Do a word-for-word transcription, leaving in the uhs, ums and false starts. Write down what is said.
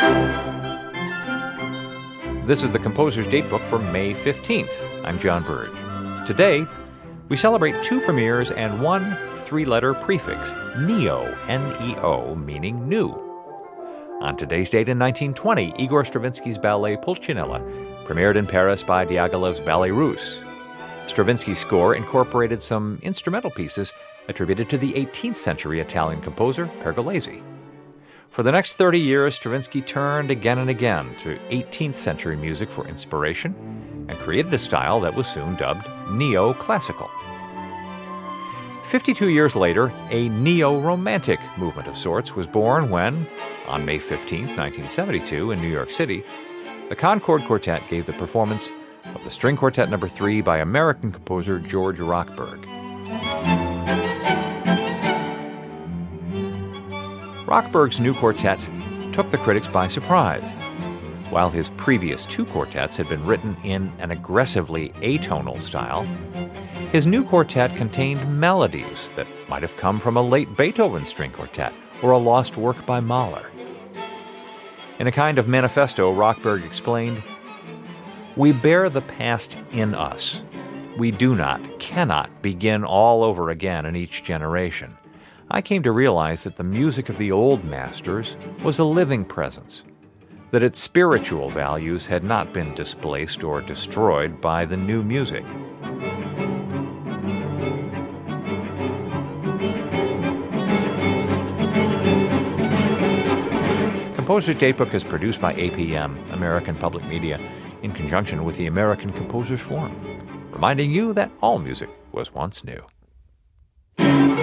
This is the Composer's Datebook for May fifteenth. I'm John Burge. Today, we celebrate two premieres and one three-letter prefix, neo, N E O, meaning new. On today's date in nineteen twenty, Igor Stravinsky's ballet Pulcinella premiered in Paris by Diaghilev's Ballet Russe. Stravinsky's score incorporated some instrumental pieces attributed to the eighteenth century Italian composer Pergolesi. For the next thirty years, Stravinsky turned again and again to eighteenth century music for inspiration and created a style that was soon dubbed neo-classical. Fifty-two years later, a neo-romantic movement of sorts was born when, on May fifteenth, nineteen seventy-two, in New York City, the Concord Quartet gave the performance of the String Quartet Number three by American composer George Rochberg. Rochberg's new quartet took the critics by surprise. While his previous two quartets had been written in an aggressively atonal style, his new quartet contained melodies that might have come from a late Beethoven string quartet or a lost work by Mahler. In a kind of manifesto, Rochberg explained, "We bear the past in us. We do not, cannot begin all over again in each generation. I came to realize that the music of the old masters was a living presence, that its spiritual values had not been displaced or destroyed by the new music." Composer's Datebook is produced by A P M, American Public Media, in conjunction with the American Composers Forum, reminding you that all music was once new.